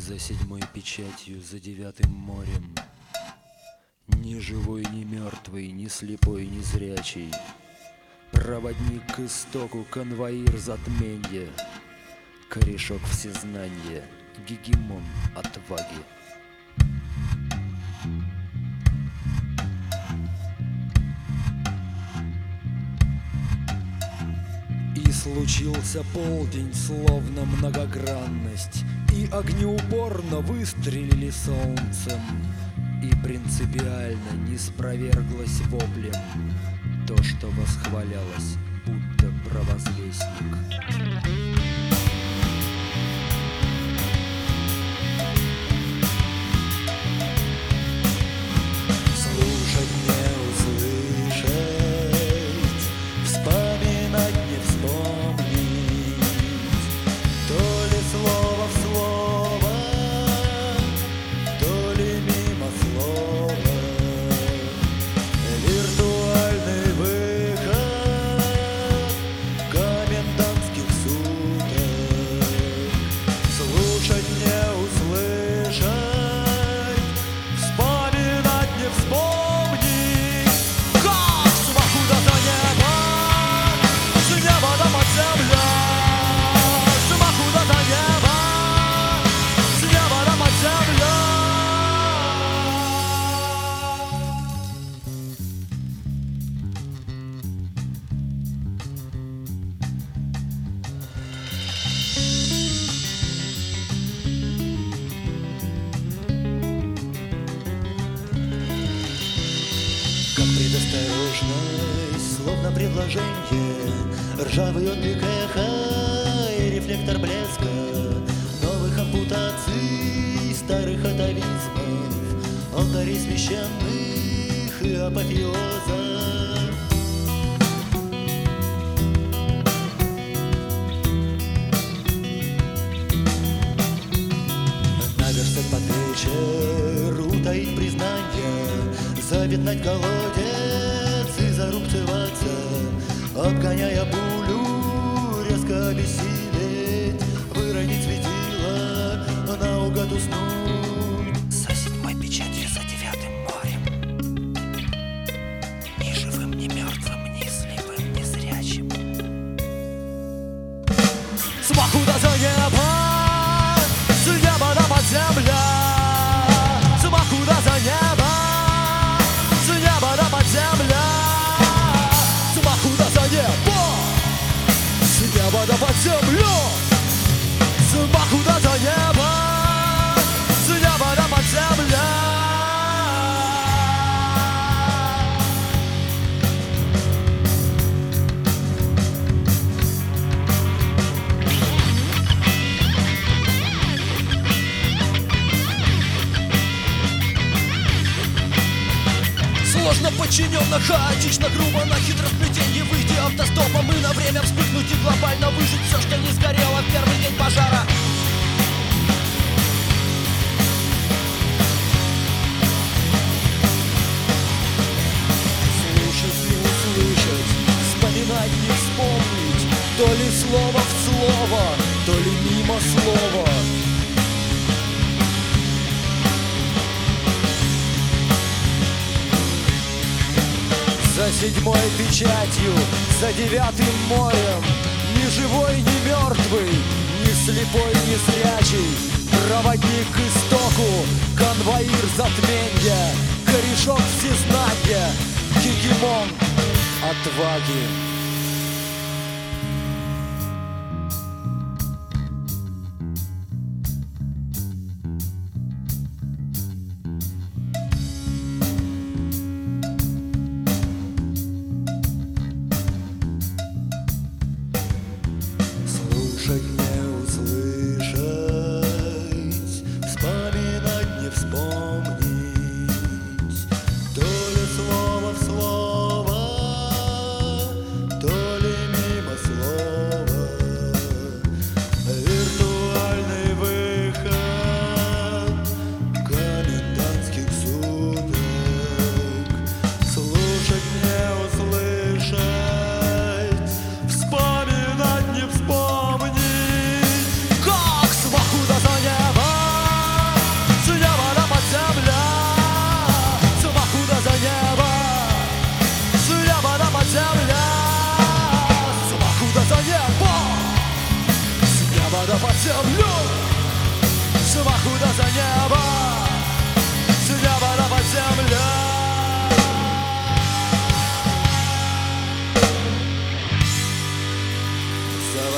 За седьмой печатью, за девятым морем, ни живой, ни мертвый, ни слепой, ни зрячий, проводник к истоку, конвоир затменья, корешок всезнания, гегемон отваги. И случился полдень, словно многогранность, и огнеупорно выстрелили солнцем, и принципиально не спроверглось воплем то, что восхвалялось, будто провозвестник. Слушать не услышать, вспоминать не вспомнить, то ли слово в слово, то ли мимо слова. Виртуальный выход комендантских суток. Слушать не услышать, вспоминать не вспомнить. Как смаху до неба, с неба до под земля. Смаху до неба, с неба до под земля. Как предосторожность, словно предложение, ржавый отклик эха и рефлектор блеска новых ампутаций, старых атовизмов, алтарей священных и апофеоза. Наверстать под вечер, утаить признание, запятнать колодец и зарубцеваться, обгоняя пулю, резко обессилеть, выронить светило, наугад уснуть. За седьмой печатью, за девятым морем, ни живым, ни мертвым, ни слепым, ни зрячим. Смаху до неба, с неба до под земля. Смаху до неба, с неба до под земля. Смаху до неба, с неба до под земля. Смаху до неба, с неба до под земля. Сложно, подчиненно, хаотично, грубо, на хитросплетенье выйти автостопом и на время вспыхнуть и глобально выжить все, что не сгорело в первый день пожара. Слушать не услышать, вспоминать не вспомнить, то ли слово в слово, то ли мимо слова. За седьмой печатью, за девятым морем, ни живой, ни мертвый, ни слепой, ни зрячий, проводник к истоку, конвоир затменья, корешок всезнания, гегемон отваги. Слушать не услышать, вспоминать не вспомнить, то ли слово в слово,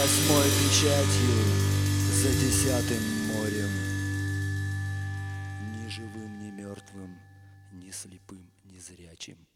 8-й печатью за 10-м морем. Ни живым, ни мертвым, ни слепым, ни зрячим.